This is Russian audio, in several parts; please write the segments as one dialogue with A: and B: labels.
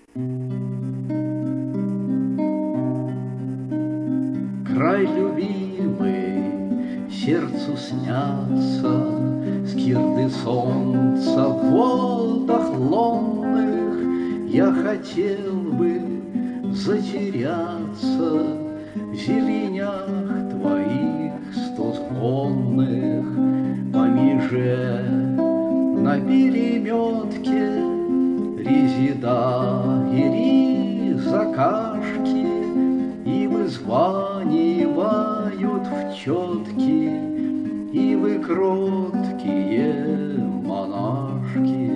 A: Край любимый сердцу снятся скирды солнца в водах лунных. Я хотел бы затеряться в зеленях твоих стосconных. По меже на переметке резида и закашки и вызванивают в четки, и вы кроткие монашки.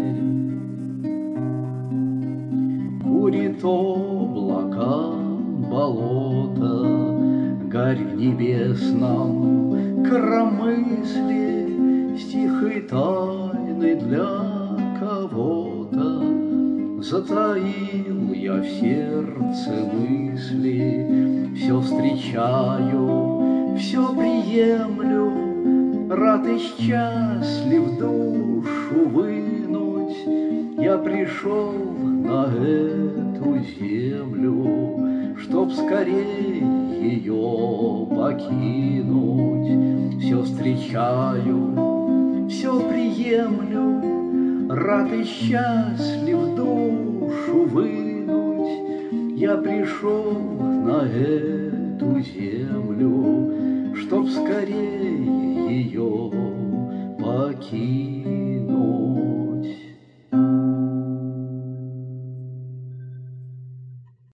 A: Курит облака болото, гарь в небесном коромысле, стих и тайны для кого-то. Затаил я в сердце мысли, все встречаю, все приемлю, рад и счастлив душу вынуть. Я пришел на эту землю, чтоб скорей ее покинуть. Все встречаю, все приемлю, рад и счастлив душу вынуть. Я пришел на эту